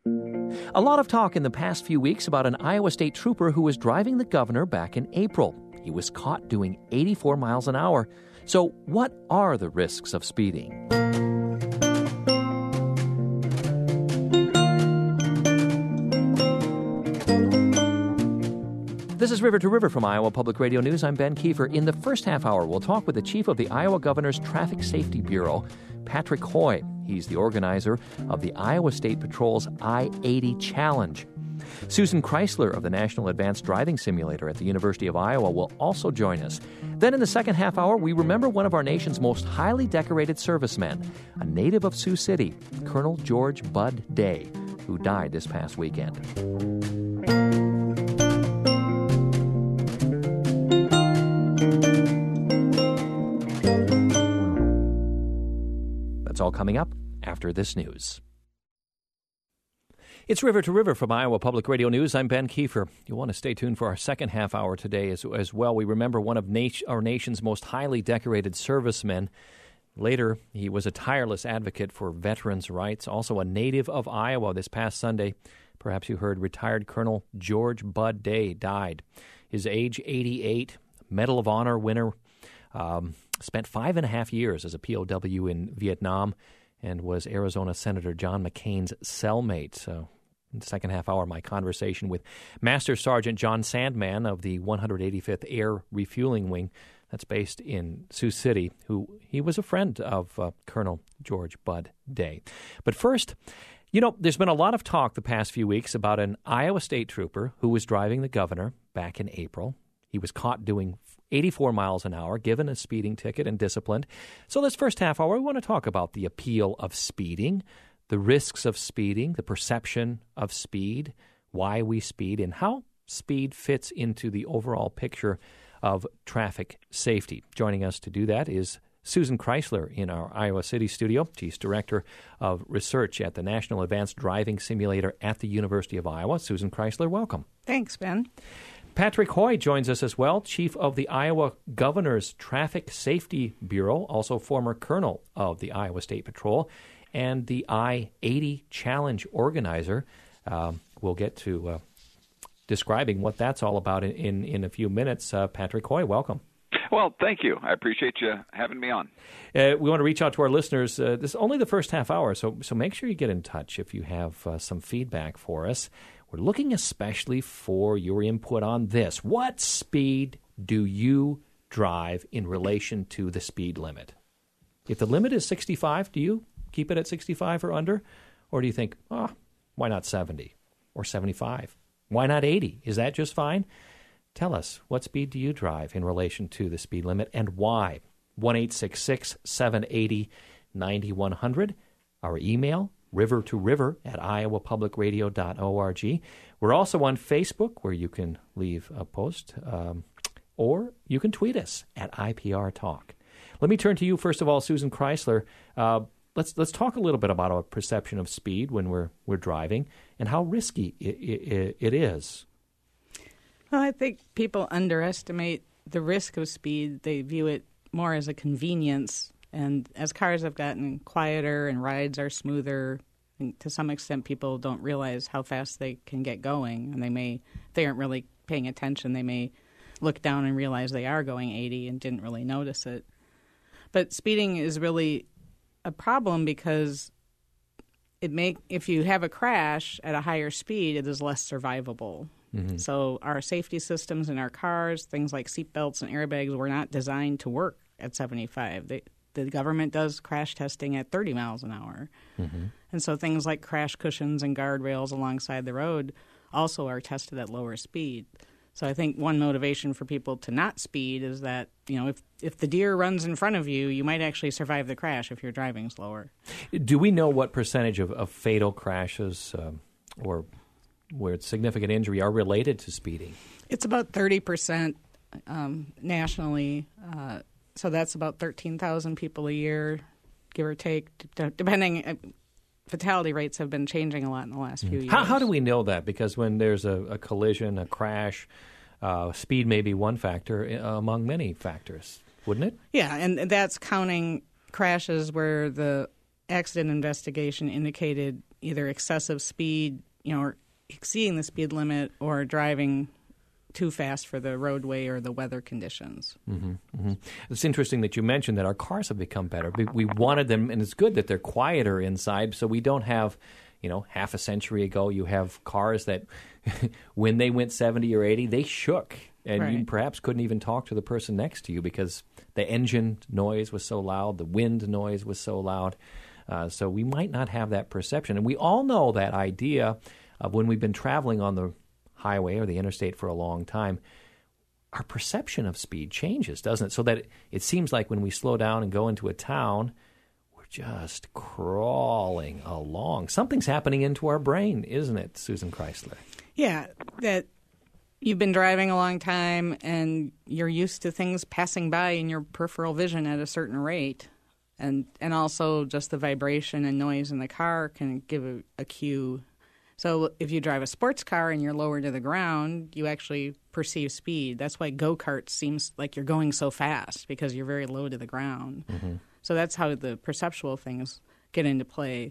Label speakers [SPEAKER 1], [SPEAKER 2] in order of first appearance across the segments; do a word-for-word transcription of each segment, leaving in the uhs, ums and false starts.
[SPEAKER 1] A lot of talk in the past few weeks about an Iowa State trooper who was driving the governor back in April. He was caught doing eighty-four miles an hour. So what are the risks of speeding? This is River to River from Iowa Public Radio News. I'm Ben Kiefer. In the first half hour, we'll talk with the chief of the Iowa Governor's Traffic Safety Bureau, Patrick Hoy. He's the organizer of the Iowa State Patrol's I eighty Challenge. Susan Chrysler of the National Advanced Driving Simulator at the University of Iowa will also join us. Then in the second half hour, we remember one of our nation's most highly decorated servicemen, a native of Sioux City, Colonel George Bud Day, who died this past weekend. That's all coming up after this news. It's River to River from Iowa Public Radio News. I'm Ben Kiefer. You'll want to stay tuned for our second half hour today as, as well. We remember one of nat- our nation's most highly decorated servicemen. Later, he was a tireless advocate for veterans' rights, also a native of Iowa. This past Sunday, perhaps you heard, retired Colonel George Bud Day died. His age, eighty-eight, Medal of Honor winner, um, spent five and a half years as a P O W in Vietnam and was Arizona Senator John McCain's cellmate. So in the second half hour, my conversation with Master Sergeant John Sandman of the one hundred eighty-fifth Air Refueling Wing that's based in Sioux City, who he was a friend of uh, Colonel George Bud Day. But first, you know, there's been a lot of talk the past few weeks about an Iowa State trooper who was driving the governor back in April. He was caught doing eighty-four miles an hour, given a speeding ticket and disciplined. So this first half hour, we want to talk about the appeal of speeding, the risks of speeding, the perception of speed, why we speed, and how speed fits into the overall picture of traffic safety. Joining us to do that is Susan Chrysler in our Iowa City studio. She's Director of Research at the National Advanced Driving Simulator at the University of Iowa. Susan Chrysler, welcome.
[SPEAKER 2] Thanks, Ben.
[SPEAKER 1] Patrick Hoy joins us as well, Chief of the Iowa Governor's Traffic Safety Bureau, also former Colonel of the Iowa State Patrol, and the I eighty Challenge organizer. Um, we'll get to uh, describing what that's all about in, in, in a few minutes. Uh, Patrick Hoy, welcome.
[SPEAKER 3] Well, thank you. I appreciate you having me on.
[SPEAKER 1] Uh, we want to reach out to our listeners. Uh, this is only the first half hour, so so make sure you get in touch if you have uh, some feedback for us. We're looking especially for your input on this. What speed do you drive in relation to the speed limit? If the limit is sixty-five, do you keep it at sixty-five or under? Or do you think, oh, why not seventy or seventy-five? Why not eighty? Is that just fine? Tell us, what speed do you drive in relation to the speed limit and why? one eight six six, seven eight zero, nine one zero zero. Our email, river to river at iowa public radio dot org. We're also on Facebook, where you can leave a post, um, or you can tweet us at I P R Talk. Let me turn to you, first of all, Susan Chrysler. Uh, let's let's talk a little bit about our perception of speed when we're we're driving and how risky it, it, it is.
[SPEAKER 2] Well, I think people underestimate the risk of speed. They view it more as a convenience. And as cars have gotten quieter and rides are smoother, and to some extent people don't realize how fast they can get going. And they may, if they aren't really paying attention, they may look down and realize they are going eighty and didn't really notice it. But speeding is really a problem because it make if you have a crash at a higher speed, it is less survivable. Mm-hmm. So our safety systems in our cars, things like seatbelts and airbags, were not designed to work at seventy-five. They The government does crash testing at thirty miles an hour. Mm-hmm. And so things like crash cushions and guardrails alongside the road also are tested at lower speed. So I think one motivation for people to not speed is that, you know, if, if the deer runs in front of you, you might actually survive the crash if you're driving slower.
[SPEAKER 1] Do we know what percentage of, of fatal crashes um, or where it's significant injury are related to speeding?
[SPEAKER 2] It's about thirty percent um, nationally. Uh, so that's about thirteen thousand people a year, give or take, d- depending. Uh, fatality rates have been changing a lot in the last few years.
[SPEAKER 1] How, how do we know that? Because when there's a, a collision, a crash, uh, speed may be one factor among many factors, wouldn't it?
[SPEAKER 2] Yeah, and that's counting crashes where the accident investigation indicated either excessive speed, you know, or exceeding the speed limit, or driving too fast for the roadway or the weather conditions.
[SPEAKER 1] Mm-hmm, mm-hmm. It's interesting that you mentioned that our cars have become better. We, we wanted them, and it's good that they're quieter inside, so we don't have, you know, half a century ago, you have cars that when they went seventy or eighty, they shook, and
[SPEAKER 2] right.
[SPEAKER 1] you perhaps couldn't even talk to the person next to you because the engine noise was so loud, the wind noise was so loud. Uh, so we might not have that perception. And we all know that idea of when we've been traveling on the highway or the interstate for a long time, our perception of speed changes, doesn't it? So that it, it seems like when we slow down and go into a town, we're just crawling along. Something's happening into our brain, isn't it, Susan Chrysler?
[SPEAKER 2] Yeah, that you've been driving a long time and you're used to things passing by in your peripheral vision at a certain rate. And and also just the vibration and noise in the car can give a, a cue. So if you drive a sports car and you're lower to the ground, you actually perceive speed. That's why go-karts seems like you're going so fast, because you're very low to the ground. Mm-hmm. So that's how the perceptual things get into play.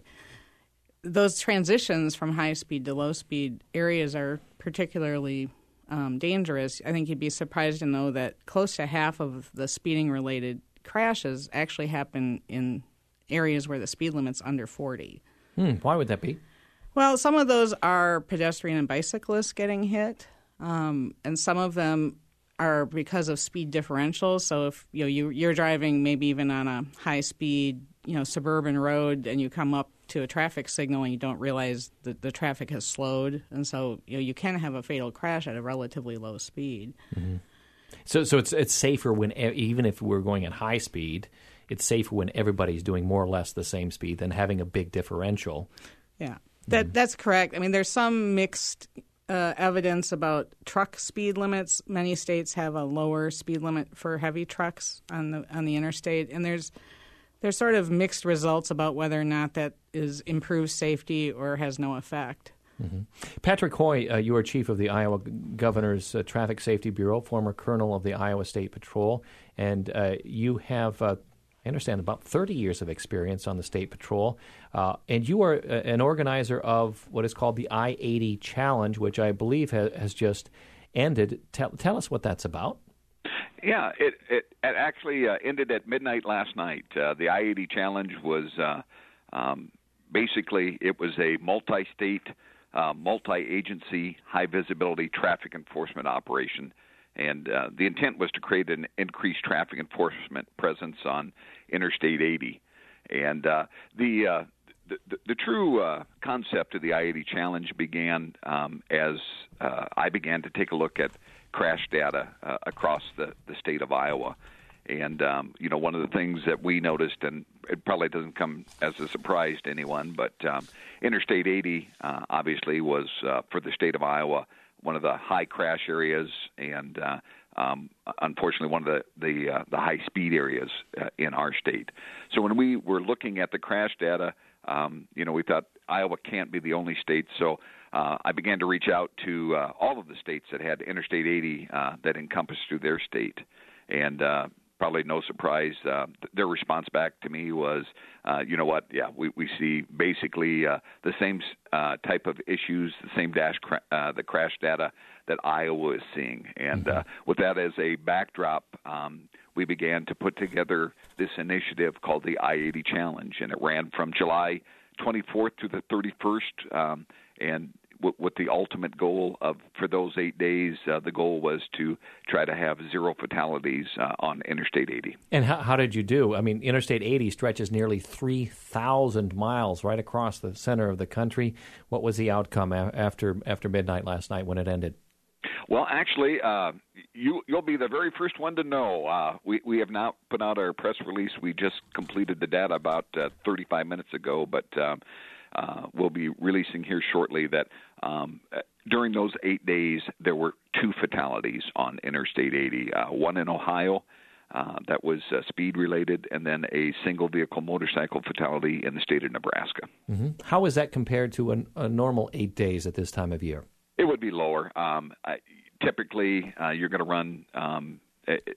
[SPEAKER 2] Those transitions from high speed to low speed areas are particularly um, dangerous. I think you'd be surprised to know that close to half of the speeding-related crashes actually happen in areas where the speed limit's under forty.
[SPEAKER 1] Hmm, why would that be?
[SPEAKER 2] Well, some of those are pedestrian and bicyclists getting hit, um, and some of them are because of speed differentials. So if you know you, you're driving maybe even on a high speed, you know, suburban road, and you come up to a traffic signal and you don't realize that the traffic has slowed, and so you know you can have a fatal crash at a relatively low speed.
[SPEAKER 1] Mm-hmm. So, so it's it's safer when even if we're going at high speed, it's safer when everybody's doing more or less the same speed than having a big differential.
[SPEAKER 2] Yeah. That that's correct. I mean, there's some mixed uh, evidence about truck speed limits. Many states have a lower speed limit for heavy trucks on the on the interstate, and there's there's sort of mixed results about whether or not that is improves safety or has no effect.
[SPEAKER 1] Mm-hmm. Patrick Hoy, uh, you are chief of the Iowa Governor's uh, Traffic Safety Bureau, former colonel of the Iowa State Patrol, and uh, you have, uh, I understand, about thirty years of experience on the State Patrol, uh, and you are uh, an organizer of what is called the I eighty Challenge, which I believe ha- has just ended. Tell, tell us what that's about.
[SPEAKER 3] Yeah, it, it, it actually uh, ended at midnight last night. Uh, the I eighty Challenge was uh, um, basically, it was a multi-state, uh, multi-agency, high-visibility traffic enforcement operation. And uh, the intent was to create an increased traffic enforcement presence on Interstate eighty. And uh, the, uh, the, the the true uh, concept of the I eighty Challenge began um, as uh, I began to take a look at crash data uh, across the, the state of Iowa. And, um, you know, one of the things that we noticed, and it probably doesn't come as a surprise to anyone, but um, Interstate eighty uh, obviously was, uh, for the state of Iowa, one of the high crash areas, and uh, um, unfortunately one of the the, uh, the high speed areas uh, in our state. So when we were looking at the crash data, um, you know, we thought Iowa can't be the only state. So uh, I began to reach out to uh, all of the states that had Interstate eighty uh, that encompassed through their state, and uh, probably no surprise, uh, their response back to me was, uh, you know what, yeah, we, we see basically uh, the same uh, type of issues, the same dash cra- uh, the crash data that Iowa is seeing. And uh, with that as a backdrop, um, we began to put together this initiative called the I eighty Challenge, and it ran from July twenty-fourth to the thirty-first, um, and with the ultimate goal of, for those eight days, uh, the goal was to try to have zero fatalities uh, on Interstate eighty.
[SPEAKER 1] And how, how did you do? I mean, Interstate eighty stretches nearly three thousand miles right across the center of the country. What was the outcome a- after after midnight last night when it ended?
[SPEAKER 3] Well, actually, uh, you, you'll be the very first one to know. Uh, we, we have not put out our press release. We just completed the data about uh, thirty-five minutes ago, but um, uh, we'll be releasing here shortly that um, during those eight days, there were two fatalities on Interstate eighty, uh, one in Ohio uh, that was uh, speed-related, and then a single-vehicle motorcycle fatality in the state of Nebraska.
[SPEAKER 1] Mm-hmm. How is that compared to a, a normal eight days at this time of year?
[SPEAKER 3] It would be lower. Um, I, typically, uh, you're going to run um,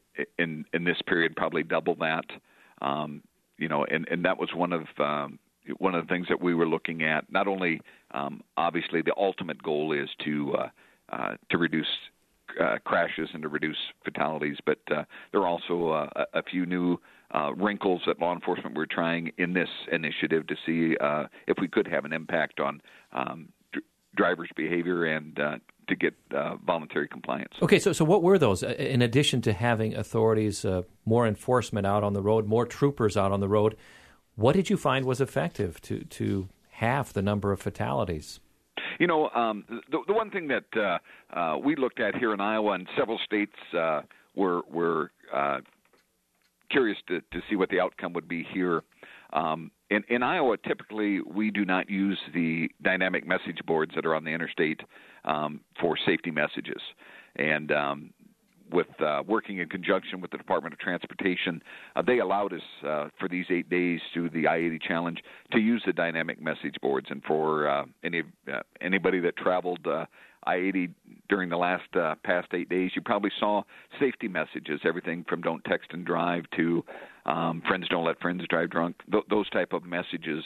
[SPEAKER 3] in in this period probably double that. Um, you know, and, and that was one of um, one of the things that we were looking at. Not only, um, obviously, the ultimate goal is to uh, uh, to reduce uh, crashes and to reduce fatalities, but uh, there are also uh, a, a few new uh, wrinkles that law enforcement were trying in this initiative to see uh, if we could have an impact on um, dr- drivers' behavior and uh, to get uh, voluntary compliance.
[SPEAKER 1] Okay, so so what were those? In addition to having authorities, uh, more enforcement out on the road, more troopers out on the road, what did you find was effective to, to halve the number of fatalities?
[SPEAKER 3] You know, um, the, the one thing that uh, uh, we looked at here in Iowa, and several states uh, were were uh, curious to, to see what the outcome would be here. Um, in, in Iowa, typically we do not use the dynamic message boards that are on the interstate um, for safety messages. And um, with uh, working in conjunction with the Department of Transportation, uh, they allowed us uh, for these eight days through the I eighty Challenge to use the dynamic message boards. And for uh, any uh, anybody that traveled uh, I eighty during the last uh, past eight days, you probably saw safety messages, everything from don't text and drive to um, friends don't let friends drive drunk, th- those type of messages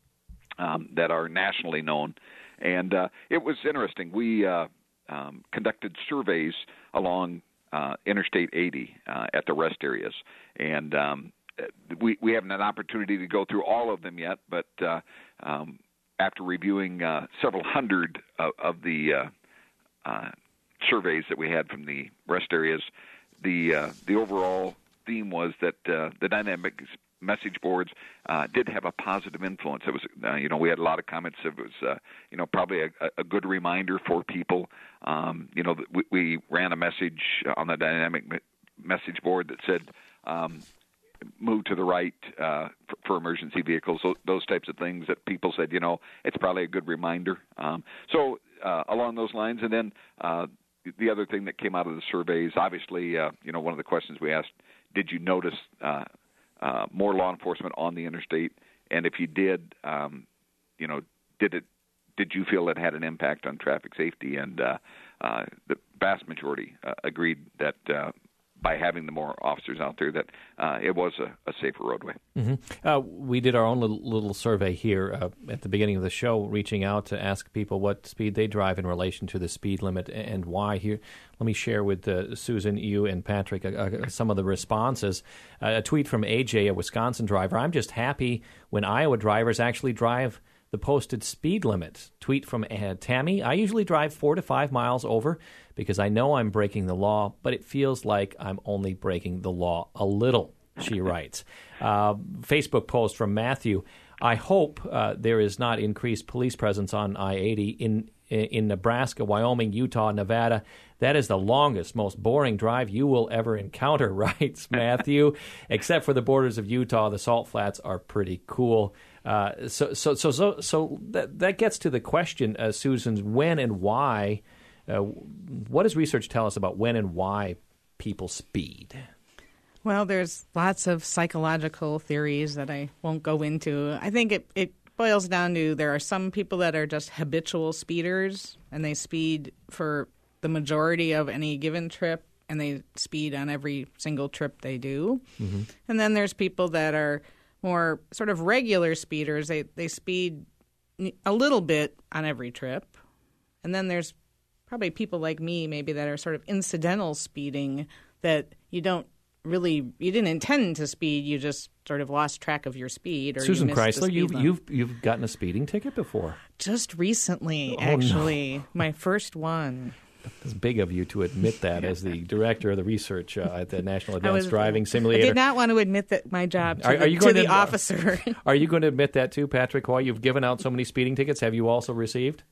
[SPEAKER 3] um, that are nationally known. And uh, it was interesting. We uh, um, conducted surveys along uh, Interstate eighty uh, at the rest areas, and um, we, we haven't had an opportunity to go through all of them yet, but uh, um, after reviewing uh, several hundred of, of the uh, uh, surveys that we had from the rest areas, the uh, the overall theme was that uh, the dynamic message boards uh, did have a positive influence. It was, uh, you know, we had a lot of comments. It was, uh, you know, probably a, a good reminder for people. Um, you know, we, we ran a message on the dynamic message board that said, um, move to the right uh, for, for emergency vehicles, those, those types of things that people said, you know, it's probably a good reminder. Um, so uh, along those lines, and then uh, the other thing that came out of the surveys, obviously, uh, you know, one of the questions we asked, did you notice uh, uh, more law enforcement on the interstate? And if you did, um, you know, did it? Did you feel it had an impact on traffic safety? And uh, uh, the vast majority uh, agreed that uh, by having the more officers out there, that uh, it was a, a safer roadway.
[SPEAKER 1] Mm-hmm. Uh, we did our own little, little survey here uh, at the beginning of the show, reaching out to ask people what speed they drive in relation to the speed limit and why. Here, let me share with uh, Susan, you, and Patrick uh, uh, some of the responses. Uh, a tweet from A J, a Wisconsin driver: I'm just happy when Iowa drivers actually drive the posted speed limit. Tweet from uh, Tammy: I usually drive four to five miles over because I know I'm breaking the law, but it feels like I'm only breaking the law a little, she writes. Uh, Facebook post from Matthew: I hope uh, there is not increased police presence on I eighty in in Nebraska, Wyoming, Utah, Nevada. That is the longest, most boring drive you will ever encounter, writes Matthew. Except for the borders of Utah, the Salt Flats are pretty cool. Uh, so, so, so, so, so that that gets to the question, uh, Susan, when and why. Uh, what does research tell us about when and why people speed?
[SPEAKER 2] Well, there's lots of psychological theories that I won't go into. I think it, it boils down to there are some people that are just habitual speeders, and they speed for the majority of any given trip, and they speed on every single trip they do. Mm-hmm. And then there's people that are more sort of regular speeders. They they speed a little bit on every trip. And then there's probably people like me maybe that are sort of incidental speeding, that you don't really, you didn't intend to speed, you just sort of lost track of your speed. Or
[SPEAKER 1] Susan
[SPEAKER 2] you missed
[SPEAKER 1] Chrysler, you've,
[SPEAKER 2] limit.
[SPEAKER 1] you've, you've gotten a speeding ticket before.
[SPEAKER 2] Just recently,
[SPEAKER 1] Oh,
[SPEAKER 2] actually.
[SPEAKER 1] no.
[SPEAKER 2] My first one.
[SPEAKER 1] It's big of you to admit that as the director of the research uh, at the National Advanced
[SPEAKER 2] was,
[SPEAKER 1] Driving
[SPEAKER 2] I
[SPEAKER 1] Simulator.
[SPEAKER 2] did not want to admit that my job to
[SPEAKER 1] Are-
[SPEAKER 2] the,
[SPEAKER 1] are you
[SPEAKER 2] to
[SPEAKER 1] going
[SPEAKER 2] the
[SPEAKER 1] to-
[SPEAKER 2] officer.
[SPEAKER 1] Are you going to admit that too, Patrick Hoy? You've given out so many speeding tickets. Have you also received?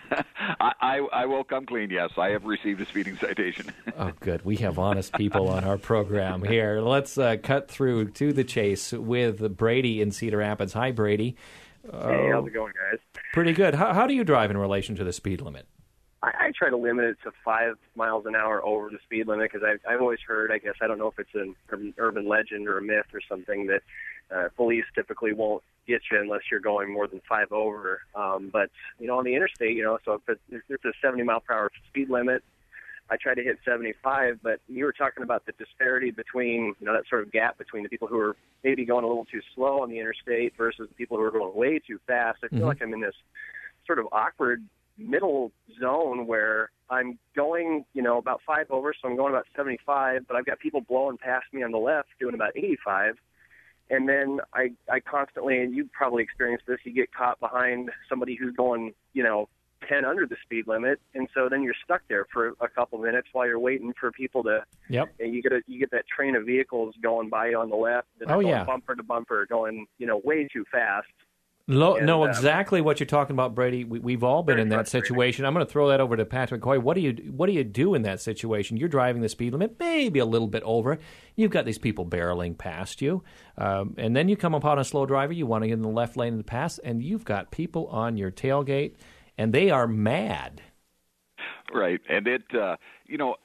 [SPEAKER 3] I, I, I will come clean, yes. I have received a speeding citation.
[SPEAKER 1] Oh, good. We have honest people on our program here. Let's uh, cut through to the chase with Brady in Cedar Rapids. Hi, Brady. Uh,
[SPEAKER 4] Hey, how's it going, guys?
[SPEAKER 1] Pretty good. How, how do you drive in relation to the speed limit?
[SPEAKER 4] I, I try to limit it to five miles an hour over the speed limit because I've, I've always heard, I guess, I don't know if it's an urban, urban legend or a myth or something, that uh, police typically won't get you unless you're going more than five over. Um, but, you know, on the interstate, you know, so if, it, if there's a seventy mile per hour speed limit, I try to hit seventy-five, but you were talking about the disparity between, you know, that sort of gap between the people who are maybe going a little too slow on the interstate versus the people who are going way too fast. I feel mm-hmm. like I'm in this sort of awkward middle zone where I'm going, you know, about five over, so I'm going about seventy-five, but I've got people blowing past me on the left doing about eighty-five. And then I, I constantly, and you probably experienced this, you get caught behind somebody who's going, you know, ten under the speed limit, and so then you're stuck there for a couple minutes while you're waiting for people to.
[SPEAKER 1] Yep.
[SPEAKER 4] And you get a, you get that train of vehicles going by on the left, that
[SPEAKER 1] oh
[SPEAKER 4] are going
[SPEAKER 1] yeah,
[SPEAKER 4] bumper to bumper, going, you know, way too fast.
[SPEAKER 1] Lo-
[SPEAKER 4] and,
[SPEAKER 1] know
[SPEAKER 4] uh,
[SPEAKER 1] exactly what you're talking about, Brady. We, we've all been in that situation. I'm going to throw that over to Patrick Coy. What do you what do you do in that situation? You're driving the speed limit, maybe a little bit over. You've got these people barreling past you, um, and then you come upon a slow driver. You want to get in the left lane of the pass, and you've got people on your tailgate, and they are mad.
[SPEAKER 3] Right, and it, uh, you know,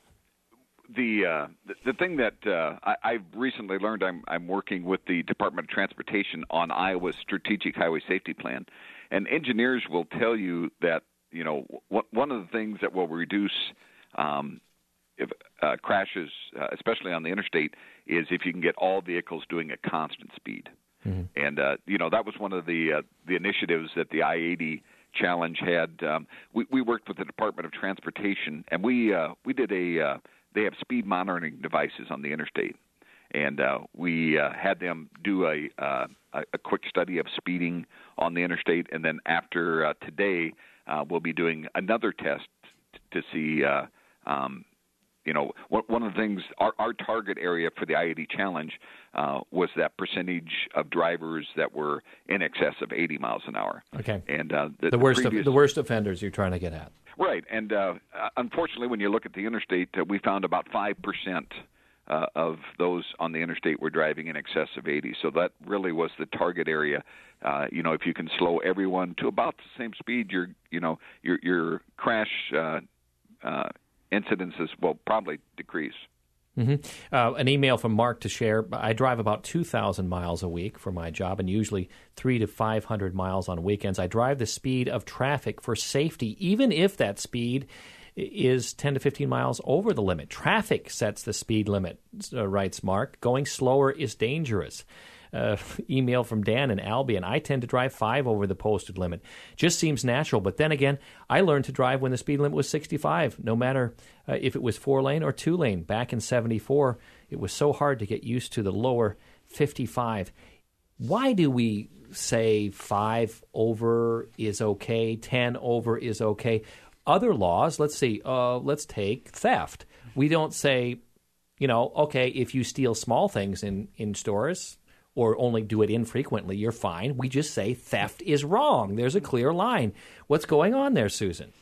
[SPEAKER 3] the uh, the, the thing that uh, I, I've recently learned, I'm I'm working with the Department of Transportation on Iowa's Strategic Highway Safety Plan, and engineers will tell you that, you know, w- one of the things that will reduce um, if, uh, crashes, uh, especially on the interstate, is if you can get all vehicles doing a constant speed. Mm-hmm. And uh, you know, that was one of the uh, the initiatives that the I eighty Challenge had. Um, we, we worked with the Department of Transportation, and we uh, we did a uh, they have speed monitoring devices on the interstate, and uh, we uh, had them do a, uh, a quick study of speeding on the interstate, and then after uh, today, uh, we'll be doing another test to see. Uh, um, You know, one of the things, our, our target area for the I eighty Challenge uh, was that percentage of drivers that were in excess of eighty miles an hour.
[SPEAKER 1] Okay.
[SPEAKER 3] And uh, the,
[SPEAKER 1] the worst
[SPEAKER 3] the, previous,
[SPEAKER 1] of, the worst offenders you're trying to get at.
[SPEAKER 3] Right. And uh, unfortunately, when you look at the interstate, uh, we found about five percent uh, of those on the interstate were driving in excess of eighty. So that really was the target area. Uh, you know, if you can slow everyone to about the same speed, your you know your your crash uh, uh, incidences will probably decrease.
[SPEAKER 1] Mm-hmm. Uh, an email from Mark to share. I drive about two thousand miles a week for my job, and usually three to five hundred miles on weekends. I drive the speed of traffic for safety, even if that speed is ten to fifteen miles over the limit. Traffic sets the speed limit, uh, writes Mark. Going slower is dangerous. Uh, email from Dan in Albion. I tend to drive five over the posted limit. Just seems natural. But then again, I learned to drive when the speed limit was sixty-five, no matter uh, if it was four-lane or two-lane. Back in seventy-four, it was so hard to get used to the lower fifty-five. Why do we say five over is okay, ten over is okay? Other laws, let's see, uh, let's take theft. We don't say, you know, okay, if you steal small things in, in stores or only do it infrequently, you're fine. We just say theft is wrong. There's a clear line. What's going on there, Susan?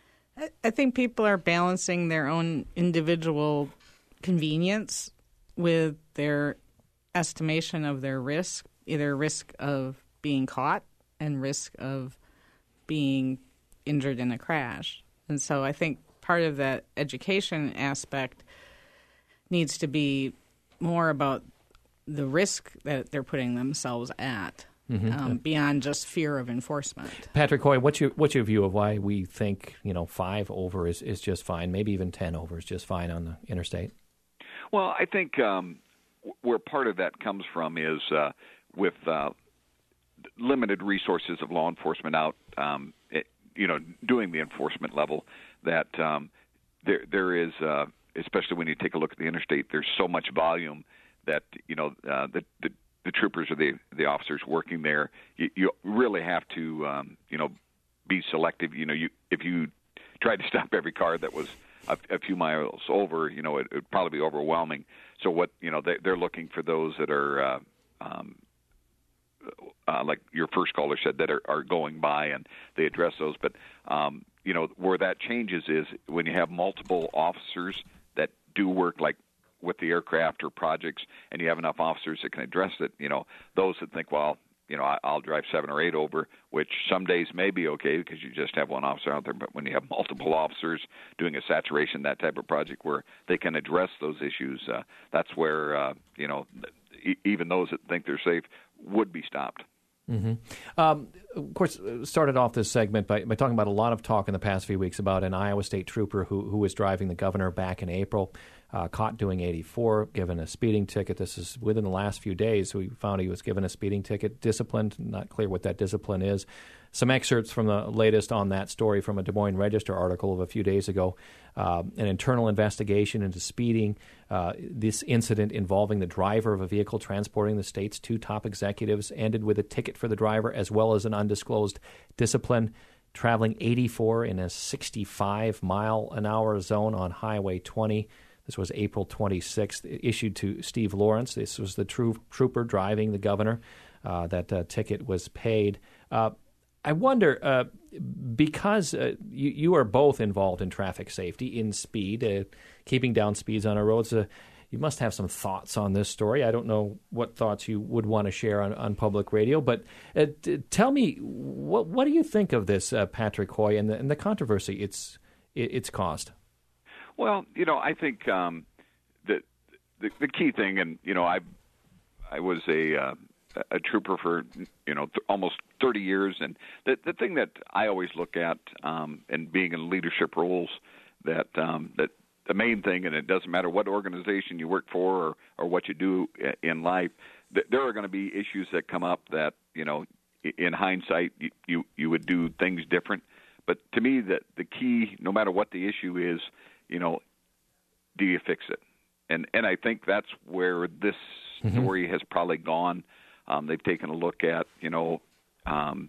[SPEAKER 2] I think people are balancing their own individual convenience with their estimation of their risk, either risk of being caught and risk of being injured in a crash. And so I think part of that education aspect needs to be more about the risk that they're putting themselves at, mm-hmm. um, beyond just fear of enforcement.
[SPEAKER 1] Patrick Coy, what's your what's your view of why we think, you know, five over is, is just fine, maybe even ten over is just fine on the interstate?
[SPEAKER 3] Well, I think um, where part of that comes from is uh, with uh, limited resources of law enforcement out, um, it, you know, doing the enforcement level, that um, there there is, uh, especially when you take a look at the interstate, there's so much volume that, you know, uh, the, the the troopers or the the officers working there, you, you really have to, um, you know, be selective. You know, you if you tried to stop every car that was a, a few miles over, you know, it would probably be overwhelming. So what, you know, they, they're looking for those that are, uh, um, uh, like your first caller said, that are, are going by, and they address those. But, um, you know, where that changes is when you have multiple officers that do work like with the aircraft or projects, and you have enough officers that can address it, you know, those that think, well, you know, I'll drive seven or eight over, which some days may be okay because you just have one officer out there, but when you have multiple officers doing a saturation, that type of project where they can address those issues, uh, that's where, uh, you know, even those that think they're safe would be stopped.
[SPEAKER 1] Mm-hmm. Um, of course, started off this segment by, by talking about a lot of talk in the past few weeks about an Iowa State trooper who, who was driving the governor back in April, uh, caught doing eighty-four, given a speeding ticket. This is within the last few days. We found he was given a speeding ticket, disciplined. Not clear what that discipline is. Some excerpts from the latest on that story from a Des Moines Register article of a few days ago. Uh, an internal investigation into speeding. Uh, this incident involving the driver of a vehicle transporting the state's two top executives ended with a ticket for the driver as well as an undisclosed discipline. Traveling eighty-four in a sixty-five mile an hour zone on Highway twenty. This was April twenty-sixth, issued to Steve Lawrence. This was the true trooper driving the governor. Uh, that uh, ticket was paid. Uh, I wonder, uh, because uh, you, you are both involved in traffic safety, in speed, uh, keeping down speeds on our roads, uh, you must have some thoughts on this story. I don't know what thoughts you would want to share on, on public radio, but uh, t- tell me, what what do you think of this, uh, Patrick Hoy, and the, and the controversy it's it, it's caused?
[SPEAKER 3] Well, you know, I think um, the, the the key thing, and you know, I I was a uh, a trooper for you know th- almost thirty years, and the the thing that I always look at, um, and being in leadership roles, that um, that the main thing, and it doesn't matter what organization you work for or, or what you do in life, th- there are going to be issues that come up that you know, in hindsight, you you, you would do things different. But to me, that the key, no matter what the issue is, you know, do you fix it? And and I think that's where this story mm-hmm. has probably gone. Um, they've taken a look at, you know, um,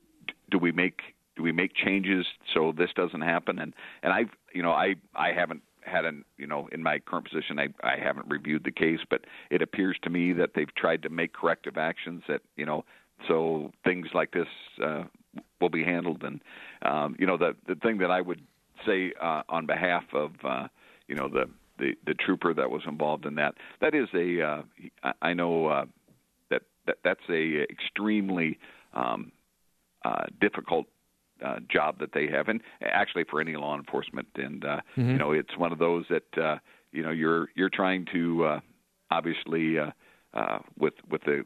[SPEAKER 3] do we make do we make changes so this doesn't happen? And and I, you know, I I haven't had an, you know, in my current position, I I haven't reviewed the case, but it appears to me that they've tried to make corrective actions that, you know, so things like this uh, will be handled. And um, you know, the the thing that I would say uh, on behalf of, uh, you know, the, the the trooper that was involved in that, that is a uh, I know. Uh, That, that that's a extremely um, uh, difficult uh, job that they have, and actually for any law enforcement. And uh, mm-hmm. you know, it's one of those that uh, you know you're you're trying to uh, obviously uh, uh, with with the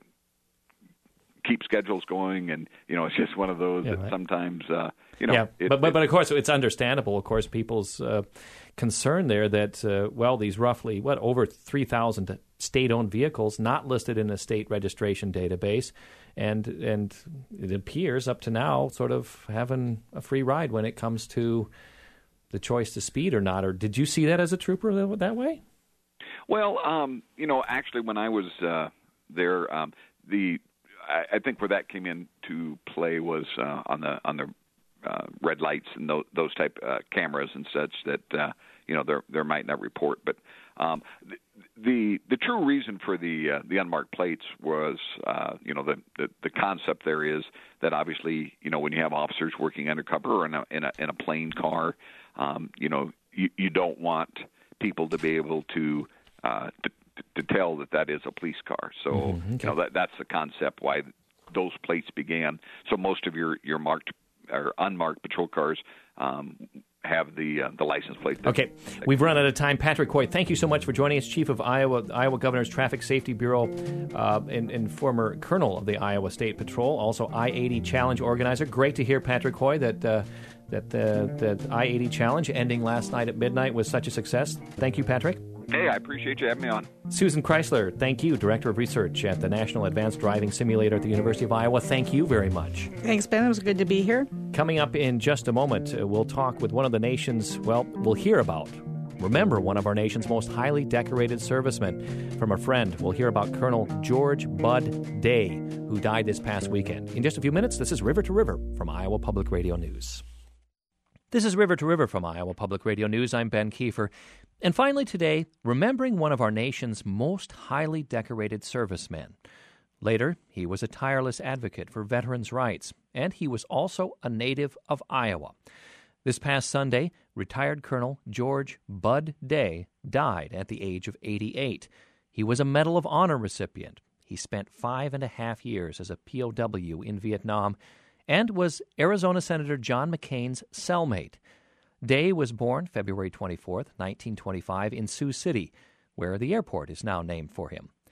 [SPEAKER 3] keep schedules going, and you know, it's just one of those yeah, that right. sometimes uh, you know.
[SPEAKER 1] Yeah,
[SPEAKER 3] it,
[SPEAKER 1] but but,
[SPEAKER 3] it,
[SPEAKER 1] but of course it's understandable. Of course, people's uh, concern there that uh, well, these roughly what over three thousand state-owned vehicles not listed in a state registration database, and and it appears up to now sort of having a free ride when it comes to the choice to speed or not. Or did you see that as a trooper that way?
[SPEAKER 3] Well, um, you know, actually, when I was uh, there, um, the I, I think where that came into play was uh, on the on the uh, red lights and those, those type uh, cameras and such that uh, you know there there might not report, but um, the, the the true reason for the uh, the unmarked plates was uh, you know the, the the concept there is that obviously you know when you have officers working undercover or in a in a, in a plain car, um, you know you, you don't want people to be able to uh, to, to tell that that is a police car. So mm-hmm. okay. you know that that's the concept why those plates began. So most of your your marked or unmarked patrol cars um, have the uh, the license plate.
[SPEAKER 1] Okay, we've run out of time. Patrick Hoy, thank you so much for joining us, Chief of Iowa Iowa Governor's Traffic Safety Bureau uh, and, and former Colonel of the Iowa State Patrol, also I eighty Challenge organizer. Great to hear, Patrick Hoy, that uh, that uh, that I eighty Challenge ending last night at midnight was such a success. Thank you, Patrick.
[SPEAKER 3] Hey, I appreciate you having me on.
[SPEAKER 1] Susan Chrysler, thank you, Director of Research at the National Advanced Driving Simulator at the University of Iowa. Thank you very much.
[SPEAKER 2] Thanks, Ben. It was good to be here.
[SPEAKER 1] Coming up in just a moment, uh, we'll talk with one of the nation's, well, we'll hear about, remember, one of our nation's most highly decorated servicemen. From a friend, we'll hear about Colonel George Bud Day, who died this past weekend. In just a few minutes, this is River to River from Iowa Public Radio News. This is River to River from Iowa Public Radio News. I'm Ben Kiefer. And finally today, remembering one of our nation's most highly decorated servicemen. Later, he was a tireless advocate for veterans' rights, and he was also a native of Iowa. This past Sunday, retired Colonel George Bud Day died at the age of eighty-eight. He was a Medal of Honor recipient. He spent five and a half years as a P O W in Vietnam and was Arizona Senator John McCain's cellmate. Day was born February twenty-fourth, nineteen twenty-five, in Sioux City, where the airport is now named for him.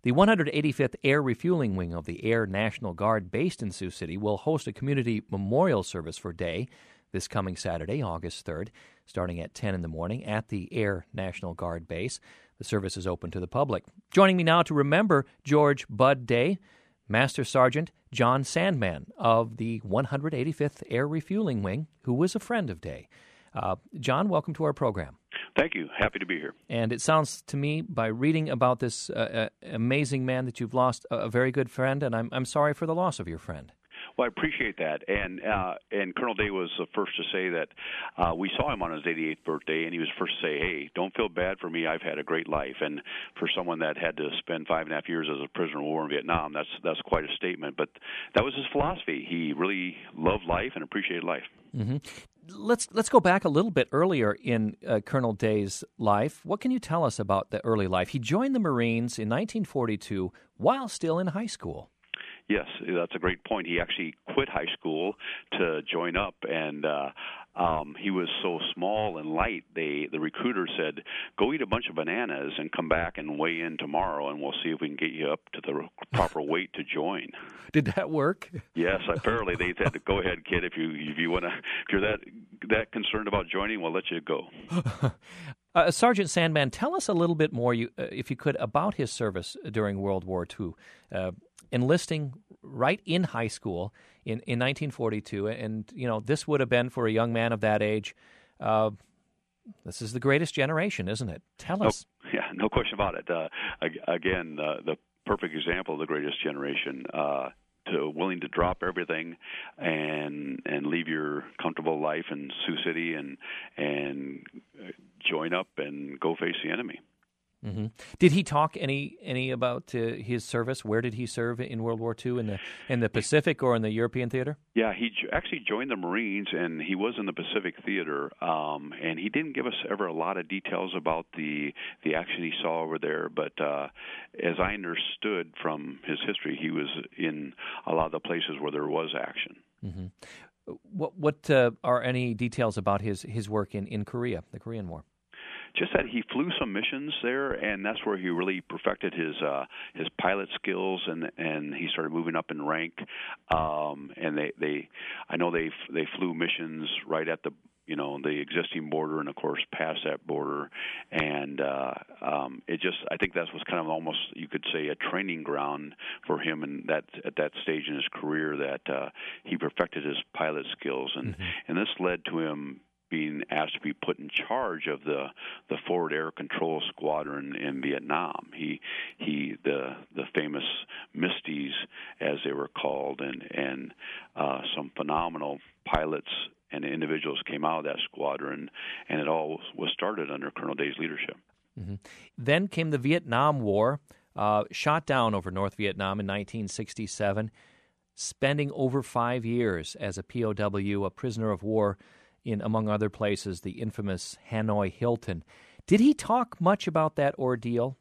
[SPEAKER 1] The one hundred eighty-fifth Air Refueling Wing of the Air National Guard based in Sioux City will host a community memorial service for Day this coming Saturday, August third, starting at ten in the morning at the Air National Guard base. The service is open to the public. Joining me now to remember George Bud Day, Master Sergeant John Sandman of the one hundred eighty-fifth Air Refueling Wing, who was a friend of Day. Uh, John, welcome to our program.
[SPEAKER 5] Thank you. Happy to be here.
[SPEAKER 1] And it sounds to me, by reading about this uh, uh, amazing man, that you've lost a, a very good friend, and I'm I'm sorry for the loss of your friend.
[SPEAKER 5] Well, I appreciate that, and uh, and Colonel Day was the first to say that uh, we saw him on his eighty-eighth birthday, and he was first to say, "Hey, don't feel bad for me. I've had a great life." And for someone that had to spend five and a half years as a prisoner of war in Vietnam, that's that's quite a statement. But that was his philosophy. He really loved life and appreciated life.
[SPEAKER 1] Mm-hmm. Let's let's go back a little bit earlier in uh, Colonel Day's life. What can you tell us about the early life? He joined the Marines in nineteen forty-two while still in high school.
[SPEAKER 5] Yes, that's a great point. He actually quit high school to join up, and uh, um, he was so small and light, they, the recruiter said, go eat a bunch of bananas and come back and weigh in tomorrow, and we'll see if we can get you up to the proper weight to join.
[SPEAKER 1] Did that work?
[SPEAKER 5] Yes, apparently they said, go ahead, kid, if you if you want to, if you're that that concerned about joining, we'll let you go.
[SPEAKER 1] uh, Sergeant Sandman, tell us a little bit more, you, uh, if you could, about his service during World War Two. Uh, enlisting right in high school in, in nineteen forty-two, and you know this would have been, for a young man of that age, uh, this is the greatest generation, isn't it? Tell us.
[SPEAKER 5] Oh, yeah, no question about it. Uh, again, uh, the perfect example of the greatest generation. Uh, to willing to drop everything and and leave your comfortable life in Sioux City and and join up and go face the enemy.
[SPEAKER 1] Mm-hmm. Did he talk any any about uh, his service? Where did he serve in World War Two? In the in the Pacific or in the European theater?
[SPEAKER 5] Yeah, he j- actually joined the Marines, and he was in the Pacific theater. Um, and he didn't give us ever a lot of details about the the action he saw over there. But uh, as I understood from his history, he was in a lot of the places where there was action.
[SPEAKER 1] Mm-hmm. What what uh, are any details about his his work in, in Korea, the Korean War?
[SPEAKER 5] Just that he flew some missions there, and that's where he really perfected his uh, his pilot skills, and and he started moving up in rank. Um, and they, they, I know they they flew missions right at the you know the existing border, and of course past that border. And uh, um, it just I think that was kind of almost, you could say, a training ground for him, and that at that stage in his career that uh, he perfected his pilot skills, and mm-hmm. and this led to him being asked to be put in charge of the the forward air control squadron in Vietnam. He he the the famous Misties, as they were called, and and uh, some phenomenal pilots and individuals came out of that squadron, and it all was started under Colonel Day's leadership.
[SPEAKER 1] Mm-hmm. Then came the Vietnam War, uh, shot down over North Vietnam in nineteen sixty-seven, spending over five years as a P O W, a prisoner of war, in, among other places, the infamous Hanoi Hilton. Did he talk much about that ordeal?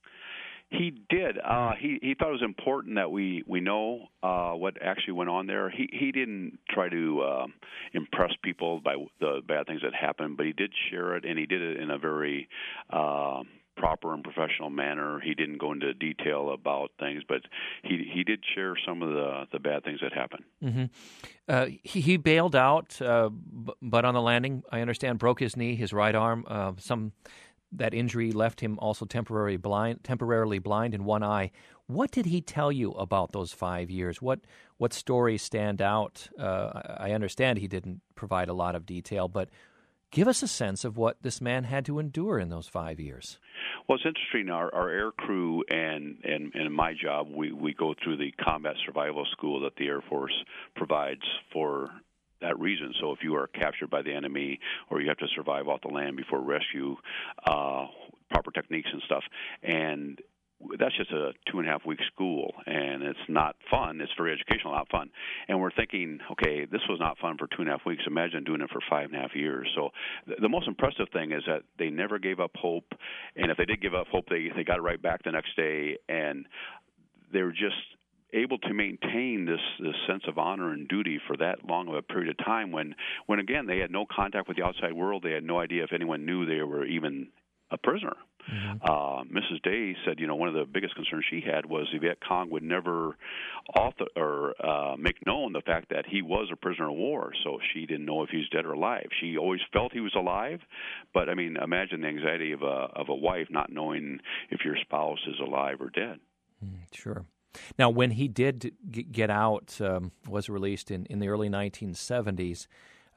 [SPEAKER 5] He did. Uh, he he thought it was important that we we know uh, what actually went on there. He he didn't try to uh, impress people by the bad things that happened, but he did share it, and he did it in a very uh, proper and professional manner. He didn't go into detail about things, but he he did share some of the, the bad things that happened.
[SPEAKER 1] Mm-hmm. Uh, he, he bailed out, uh, but on the landing, I understand, broke his knee, his right arm. Uh, some that injury left him also temporarily blind, temporarily blind in one eye. What did he tell you about those five years? What what stories stand out? Uh, I understand he didn't provide a lot of detail, but give us a sense of what this man had to endure in those five years.
[SPEAKER 5] Well, it's interesting. Our, our air crew and, and, and my job, we, we go through the combat survival school that the Air Force provides for that reason. So if you are captured by the enemy or you have to survive off the land before rescue, uh, proper techniques and stuff. And that's just a two and a half week school, and it's not fun. It's very educational, not fun. And we're thinking, okay, this was not fun for two and a half weeks. Imagine doing it for five and a half years. So th- the most impressive thing is that they never gave up hope, and if they did give up hope, they they got it right back the next day, and they were just able to maintain this, this sense of honor and duty for that long of a period of time when, when, again, they had no contact with the outside world. They had no idea if anyone knew they were even a prisoner.
[SPEAKER 1] Mm-hmm.
[SPEAKER 5] Uh, Missus Day said, you know, one of the biggest concerns she had was the Viet Cong would never author or uh, make known the fact that he was a prisoner of war. So she didn't know if he was dead or alive. She always felt he was alive, but I mean, imagine the anxiety of a of a wife not knowing if your spouse is alive or dead.
[SPEAKER 1] Mm, sure. Now, when he did get out, um, was released in, in the early nineteen seventies.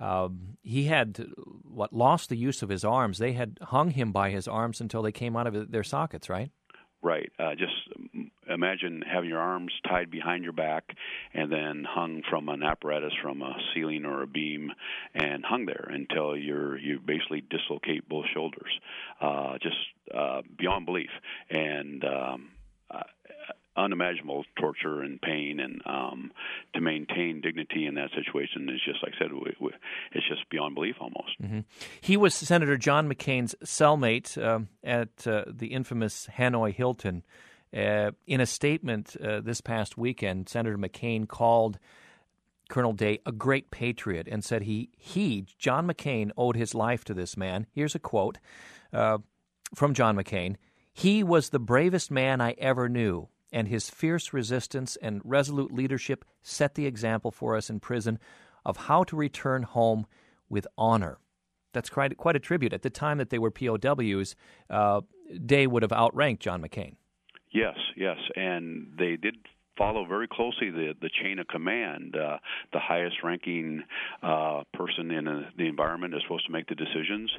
[SPEAKER 1] Um, he had what lost the use of his arms. They had hung him by his arms until they came out of their sockets, right?
[SPEAKER 5] Right. Uh, just imagine having your arms tied behind your back and then hung from an apparatus from a ceiling or a beam and hung there until you're you basically dislocate both shoulders. Uh, just uh, beyond belief. And um, uh, unimaginable torture and pain, and um, to maintain dignity in that situation is just, like I said, we, we, it's just beyond belief almost.
[SPEAKER 1] Mm-hmm. He was Senator John McCain's cellmate uh, at uh, the infamous Hanoi Hilton. Uh, in a statement uh, this past weekend, Senator McCain called Colonel Day a great patriot and said he, he John McCain, owed his life to this man. Here's a quote uh, from John McCain. "He was the bravest man I ever knew, and his fierce resistance and resolute leadership set the example for us in prison of how to return home with honor." That's quite, quite a tribute. At the time that they were P O Ws, uh, Day would have outranked John McCain.
[SPEAKER 5] Yes, yes, and they did follow very closely the, the chain of command. Uh, the highest-ranking uh, person in a, the environment is supposed to make the decisions,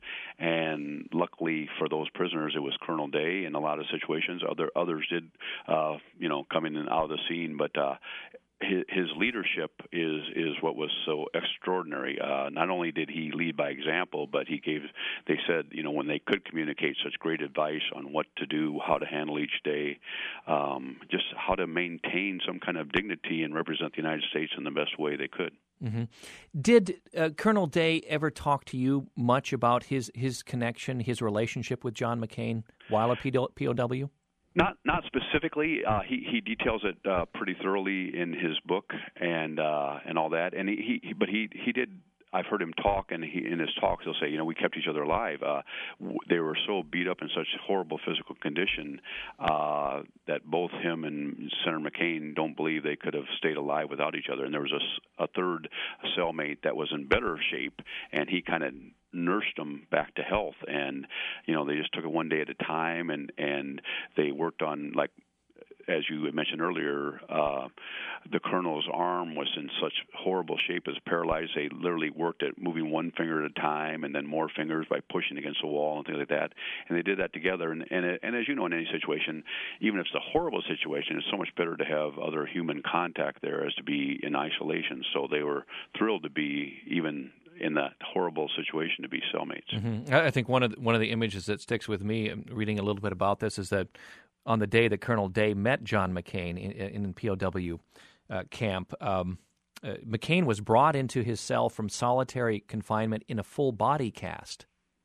[SPEAKER 5] and luckily for those prisoners, it was Colonel Day in a lot of situations. Other others did, uh, you know, come in and out of the scene, but uh, his, his leadership is is what was so extraordinary. Uh, not only did he lead by example, but he gave. They said, you know, when they could communicate such great advice on what to do, how to handle each day, um, just how to maintain some kind of dignity and represent the United States in the best way they could.
[SPEAKER 1] Mm-hmm. Did uh, Colonel Day ever talk to you much about his his connection, his relationship with John McCain while a P O W?
[SPEAKER 5] Not not specifically. Uh, he he details it uh, pretty thoroughly in his book and uh, and all that. And he, he but he he did. I've heard him talk, and he, in his talks, he'll say, you know, we kept each other alive. Uh, w- they were so beat up in such horrible physical condition uh, that both him and Senator McCain don't believe they could have stayed alive without each other. And there was a, a third cellmate that was in better shape, and he kind of nursed them back to health. And, you know, they just took it one day at a time, and, and they worked on, like, as you had mentioned earlier, uh, the colonel's arm was in such horrible shape as paralyzed. They literally worked at moving one finger at a time and then more fingers by pushing against the wall and things like that. And they did that together. And, and, and as you know, in any situation, even if it's a horrible situation, it's so much better to have other human contact there as to be in isolation. So they were thrilled to be even in that horrible situation to be cellmates.
[SPEAKER 1] Mm-hmm. I think one of the, one of the images that sticks with me, reading a little bit about this, is that on the day that Colonel Day met John McCain in, in P O W uh, camp, um, uh, McCain was brought into his cell from solitary confinement in a full body cast.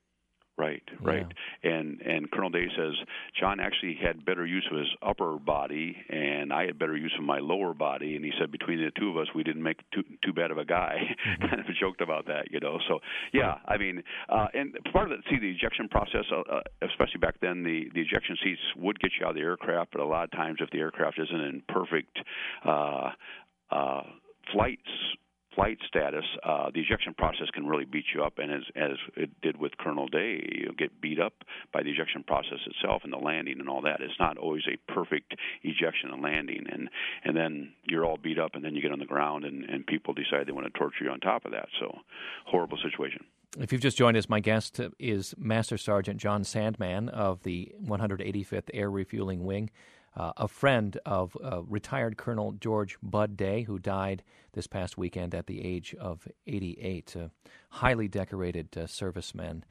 [SPEAKER 5] Right, right.
[SPEAKER 1] Yeah.
[SPEAKER 5] And and Colonel Day says John actually had better use of his upper body, and I had better use of my lower body. And he said between the two of us, we didn't make too too bad of a guy. Mm-hmm. Kind of joked about that, you know. So yeah, I mean, uh, and part of it, see, the ejection process, uh, especially back then, the the ejection seats would get you out of the aircraft, but a lot of times, if the aircraft isn't in perfect uh, uh, flights. flight status, uh, the ejection process can really beat you up, and as as it did with Colonel Day, you get beat up by the ejection process itself and the landing and all that. It's not always a perfect ejection and landing, and and then you're all beat up, and then you get on the ground, and, and people decide they want to torture you on top of that. So, horrible situation.
[SPEAKER 1] If you've just joined us, my guest is Master Sergeant John Sandman of the one hundred eighty-fifth Air Refueling Wing. Uh, a friend of uh, retired Colonel George Bud Day, who died this past weekend at the age of eighty-eight, a highly decorated uh, serviceman.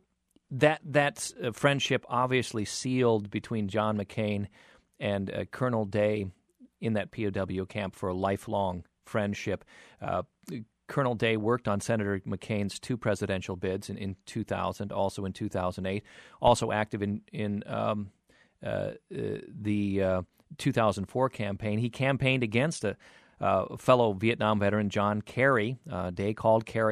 [SPEAKER 1] That that uh, friendship obviously sealed between John McCain and uh, Colonel Day in that P O W camp for a lifelong friendship. Uh, Colonel Day worked on Senator McCain's two presidential bids in, in two thousand, also in two thousand eight, also active in, in um, Uh, uh, the uh, two thousand four campaign. He campaigned against a uh, fellow Vietnam veteran, John Kerry. Uh, Day called Kerry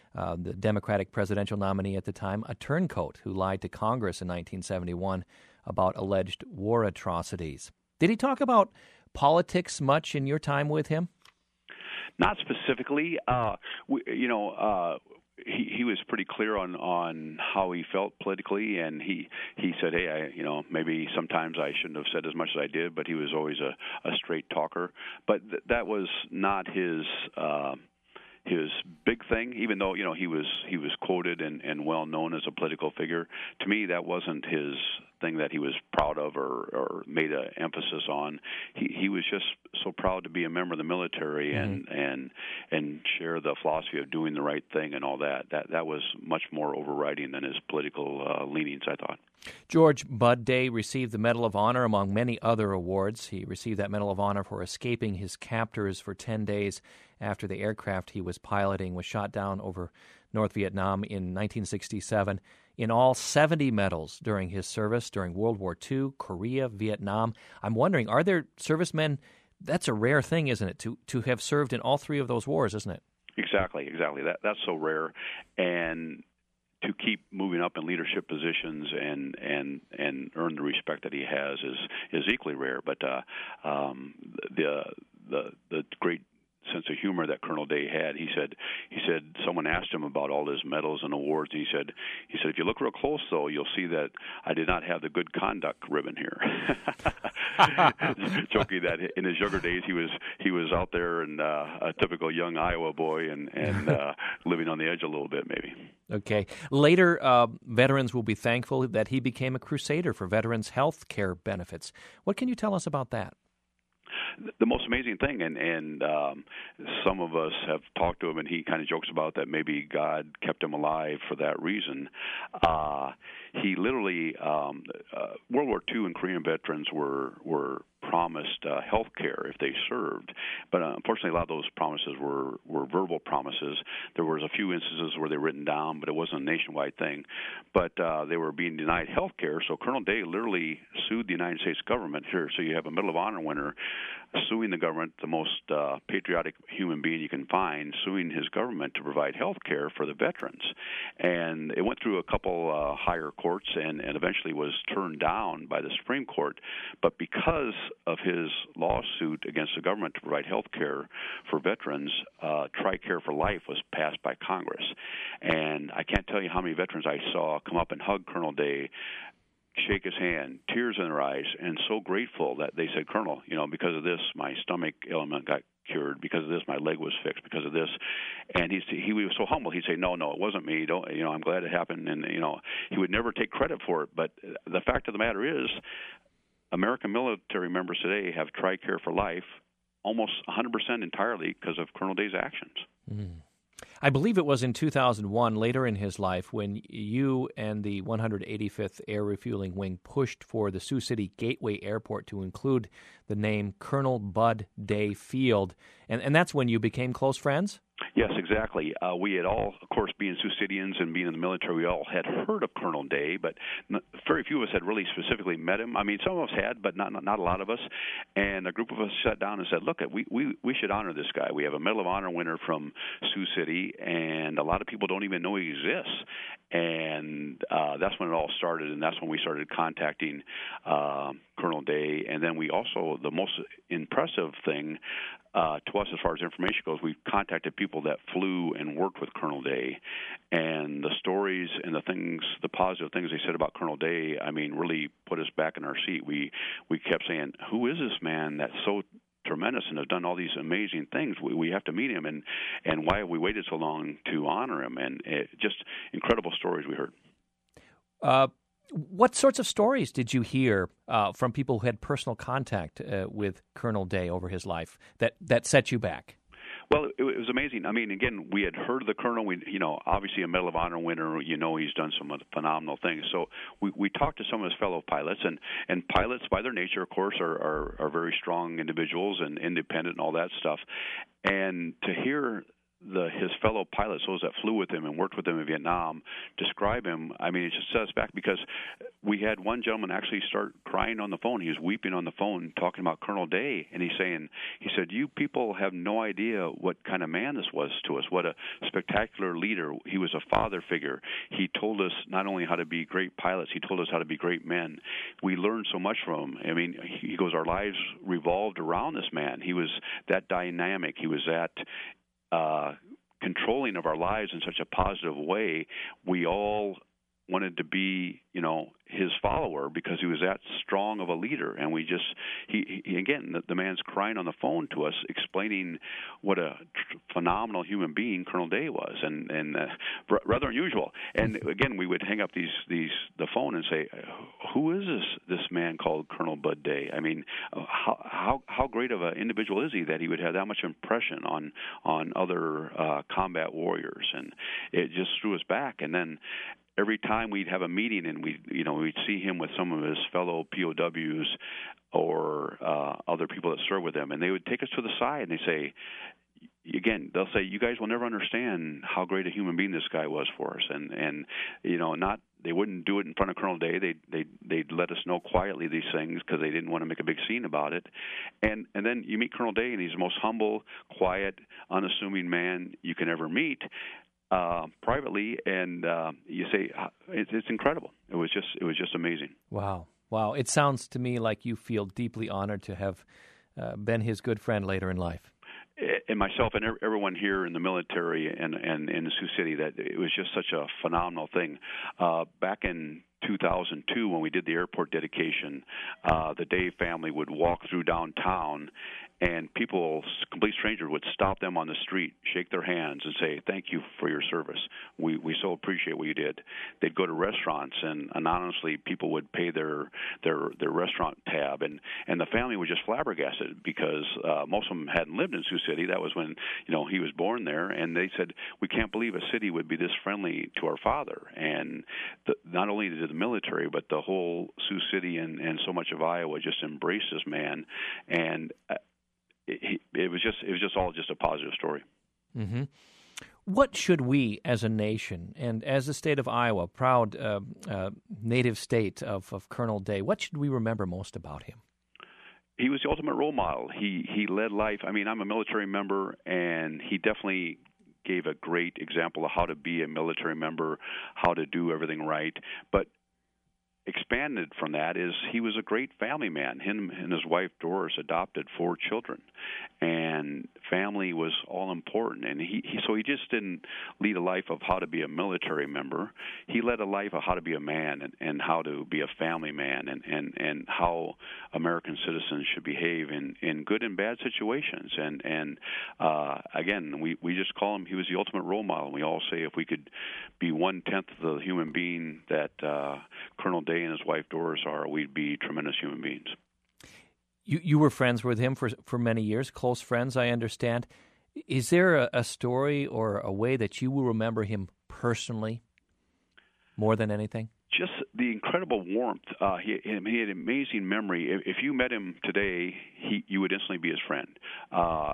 [SPEAKER 1] uh, the Democratic presidential nominee at the time, a turncoat who lied to Congress in nineteen seventy-one about alleged war atrocities. Did he talk about politics much in your time with him?
[SPEAKER 5] Not specifically. Uh, we, you know, uh, he he was pretty clear on, on how he felt politically, and he, he said, hey, I, you know, maybe sometimes I shouldn't have said as much as I did, but he was always a, a straight talker. But th- that was not his uh, his big thing, even though, you know, he was he was quoted and, and well known as a political figure. To me, that wasn't his thing that he was proud of or, or made an emphasis on. He he was just so proud to be a member of the military and mm-hmm. and and share the philosophy of doing the right thing and all that. That that was much more overriding than his political uh, leanings, I thought.
[SPEAKER 1] George Bud Day received the Medal of Honor among many other awards. He received that Medal of Honor for escaping his captors for ten days after the aircraft he was piloting was shot down over North Vietnam in nineteen sixty-seven. In all, seventy medals during his service during World War Two, Korea, Vietnam. I'm wondering, are there servicemen? That's a rare thing, isn't it, to to have served in all three of those wars, isn't it?
[SPEAKER 5] Exactly, exactly. That that's so rare, and to keep moving up in leadership positions and and and earn the respect that he has is is equally rare. But uh, um, the the the great sense of humor that Colonel Day had. He said, he said someone asked him about all his medals and awards, and he said, he said, if you look real close, though, you'll see that I did not have the good conduct ribbon here. Joking that in his younger days he was he was out there and uh, a typical young Iowa boy and and uh, living on the edge a little bit, maybe.
[SPEAKER 1] Okay. Later, uh, veterans will be thankful that he became a crusader for veterans' health care benefits. What can you tell us about that?
[SPEAKER 5] The most amazing thing, and, and um, some of us have talked to him, and he kind of jokes about that maybe God kept him alive for that reason. Uh, he literally, um, uh, World War Two and Korean veterans were were promised uh, health care if they served, but uh, unfortunately a lot of those promises were, were verbal promises. There was a few instances where they were written down, but it wasn't a nationwide thing. But uh, they were being denied health care, so Colonel Day literally sued the United States government here. So you have a Medal of Honor winner suing the government, the most uh, patriotic human being you can find, suing his government to provide health care for the veterans. And it went through a couple uh, higher courts and, and eventually was turned down by the Supreme Court. But because of his lawsuit against the government to provide health care for veterans, uh, TRICARE for Life was passed by Congress. And I can't tell you how many veterans I saw come up and hug Colonel Day, shake his hand, tears in their eyes, and so grateful that they said, Colonel, you know, because of this, my stomach ailment got cured. Because of this, my leg was fixed. Because of this, and he's, he was so humble. He'd say, "No, no, it wasn't me. Don't, you know, I'm glad it happened." And you know, he would never take credit for it. But the fact of the matter is, American military members today have TRICARE for Life almost one hundred percent entirely because of Colonel Day's actions.
[SPEAKER 1] Mm. I believe it was in two thousand one, later in his life, when you and the one hundred eighty-fifth Air Refueling Wing pushed for the Sioux City Gateway Airport to include the name Colonel Bud Day Field. And, and that's when you became close friends?
[SPEAKER 5] Yes, exactly. Uh, we had all, of course, being Sioux Cityans and being in the military, we all had heard of Colonel Day, but n- very few of us had really specifically met him. I mean, some of us had, but not not a lot of us. And a group of us sat down and said, look, we, we, we should honor this guy. We have a Medal of Honor winner from Sioux City, and a lot of people don't even know he exists. And uh, that's when it all started, and that's when we started contacting uh, Colonel Day. And then we also, the most impressive thing uh, to us as far as information goes, we contacted people that flew and worked with Colonel Day. And the stories and the things, the positive things they said about Colonel Day, I mean, really put us back in our seat. We, we kept saying, who is this man that's so tremendous and has done all these amazing things? We, we have to meet him, and, and why have we waited so long to honor him? And it, just incredible stories we heard.
[SPEAKER 1] Uh, what sorts of stories did you hear uh, from people who had personal contact uh, with Colonel Day over his life that, that set you back?
[SPEAKER 5] Well, it, it was amazing. I mean, again, we had heard of the colonel. We, you know, obviously a Medal of Honor winner. You know, he's done some phenomenal things. So we, we talked to some of his fellow pilots, and, and pilots, by their nature, of course, are, are, are very strong individuals and independent and all that stuff. And to hear the his fellow pilots, those that flew with him and worked with him in Vietnam, describe him, I mean, it just set us back, because we had one gentleman actually start crying on the phone. He was weeping on the phone talking about Colonel Day, and he's saying, he said, you people have no idea what kind of man this was to us, what a spectacular leader. He was a father figure. He told us not only how to be great pilots, he told us how to be great men. We learned so much from him. I mean, he goes, our lives revolved around this man. He was that dynamic. He was that Uh, controlling of our lives in such a positive way. We all wanted to be, you know, his follower because he was that strong of a leader. And we just, he, he again, the, the man's crying on the phone to us, explaining what a tr- phenomenal human being Colonel Day was, and and uh, r- rather unusual. And again, we would hang up these these the phone and say, who is this this man called Colonel Bud Day? I mean, how how how great of an individual is he that he would have that much impression on on other uh, combat warriors? And it just threw us back. And then every time we'd have a meeting and we, you know, we'd see him with some of his fellow P O Ws or uh, other people that serve with him, and they would take us to the side and they say, again, they'll say, you guys will never understand how great a human being this guy was for us, and and you know, not they wouldn't do it in front of Colonel Day. They they they'd let us know quietly these things because they didn't want to make a big scene about it, and and then you meet Colonel Day and he's the most humble, quiet, unassuming man you can ever meet. Uh, privately, and uh, you say it's, it's incredible. It was just it was just amazing.
[SPEAKER 1] Wow, wow! It sounds to me like you feel deeply honored to have uh, been his good friend later in life.
[SPEAKER 5] And myself and everyone here in the military and and in Sioux City, that it was just such a phenomenal thing. Uh, back in two thousand two, when we did the airport dedication, uh, the Day family would walk through downtown, and people, complete strangers, would stop them on the street, shake their hands, and say, thank you for your service. We we so appreciate what you did. They'd go to restaurants, and anonymously people would pay their their, their restaurant tab, and, and the family was just flabbergasted because uh, most of them hadn't lived in Sioux City. That was when, you know, he was born there, and they said, we can't believe a city would be this friendly to our father. And the, not only did the military, but the whole Sioux City and, and so much of Iowa just embraced this man, and uh, It, it was just it was just all just a positive story.
[SPEAKER 1] Mm-hmm. What should we, as a nation and as the state of Iowa, proud uh, uh, native state of, of Colonel Day, what should we remember most about him?
[SPEAKER 5] He was the ultimate role model. He he led life. I mean, I'm a military member, and he definitely gave a great example of how to be a military member, how to do everything right. But expanded from that is he was a great family man. Him and his wife Doris adopted four children, and family was all important. And he, he so he just didn't lead a life of how to be a military member. He led a life of how to be a man and, and how to be a family man, and, and, and how American citizens should behave in, in good and bad situations. And and uh, again, we, we just call him, he was the ultimate role model. We all say if we could be one-tenth of the human being that uh, Colonel Day and his wife Doris are, we'd be tremendous human beings.
[SPEAKER 1] You you were friends with him for for many years, close friends, I understand. Is there a, a story or a way that you will remember him personally more than anything?
[SPEAKER 5] Just the incredible warmth. Uh, he, he had an amazing memory. If, if you met him today, he you would instantly be his friend. Uh,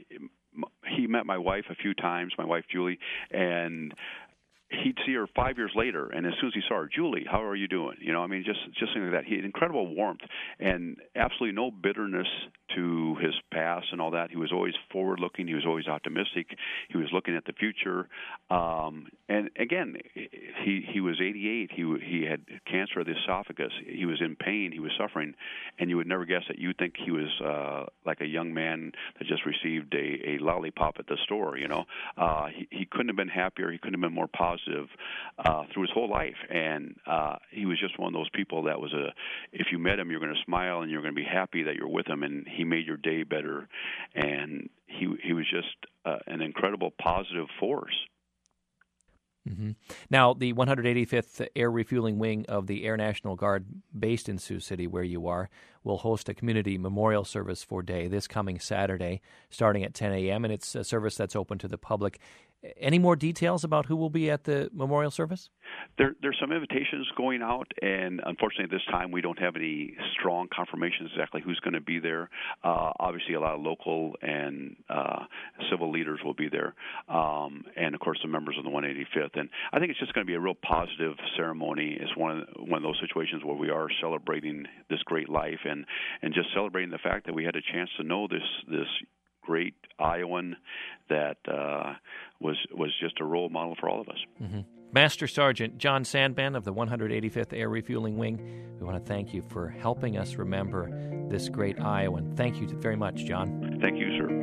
[SPEAKER 5] he met my wife a few times, my wife Julie, and he'd see her five years later, and as soon as he saw her, Julie, how are you doing? You know, I mean, just just things like that. He had incredible warmth and absolutely no bitterness to his past and all that. He was always forward-looking. He was always optimistic. He was looking at the future. Um, and again, he he was eighty-eight. He he had cancer of the esophagus. He was in pain. He was suffering, and you would never guess that. You'd think he was uh, like a young man that just received a, a lollipop at the store. You know, uh, he he couldn't have been happier. He couldn't have been more positive. Positive uh, through his whole life, and uh, he was just one of those people that was a. If you met him, you're going to smile and you're going to be happy that you're with him, and he made your day better. And he he was just uh, an incredible positive force.
[SPEAKER 1] Mm-hmm. Now, the one hundred eighty-fifth Air Refueling Wing of the Air National Guard, based in Sioux City, where you are, will host a community memorial service for Day this coming Saturday, starting at ten a.m., and it's a service that's open to the public. any more details about who will be at the memorial service?
[SPEAKER 5] There, there's some invitations going out, and unfortunately at this time we don't have any strong confirmation exactly who's going to be there. Uh, obviously a lot of local and uh, civil leaders will be there, um, and of course the members of the one hundred eighty-fifth. And I think it's just going to be a real positive ceremony. It's one of, one of those situations where we are celebrating this great life and, and just celebrating the fact that we had a chance to know this this great Iowan that uh, was was just a role model for all of us.
[SPEAKER 1] Mm-hmm. Master Sergeant John Sandban of the one hundred eighty-fifth Air Refueling Wing, we want to thank you for helping us remember this great Iowan. Thank you very much, John.
[SPEAKER 5] Thank you, sir.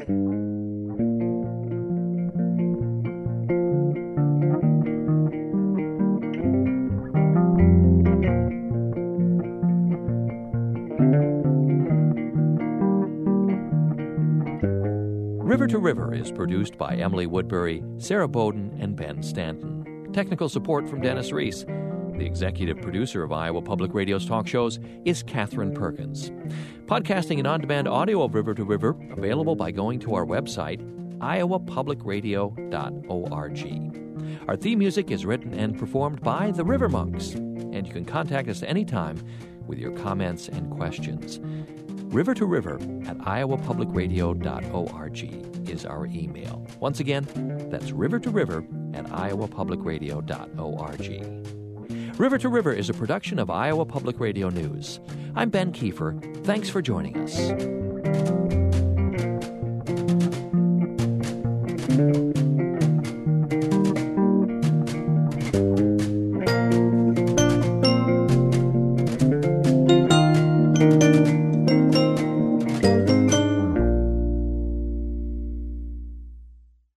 [SPEAKER 1] River to River is produced by Emily Woodbury, Sarah Bowden, and Ben Stanton. Technical support from Dennis Reese. The executive producer of Iowa Public Radio's talk shows is Catherine Perkins. Podcasting and on-demand audio of River to River available by going to our website, iowa public radio dot org. Our theme music is written and performed by the River Monks, and you can contact us anytime with your comments and questions. River to River at iowa public radio dot org is our email. Once again, that's river to river at iowa public radio dot org. River to River is a production of Iowa Public Radio News. I'm Ben Kiefer. Thanks for joining us.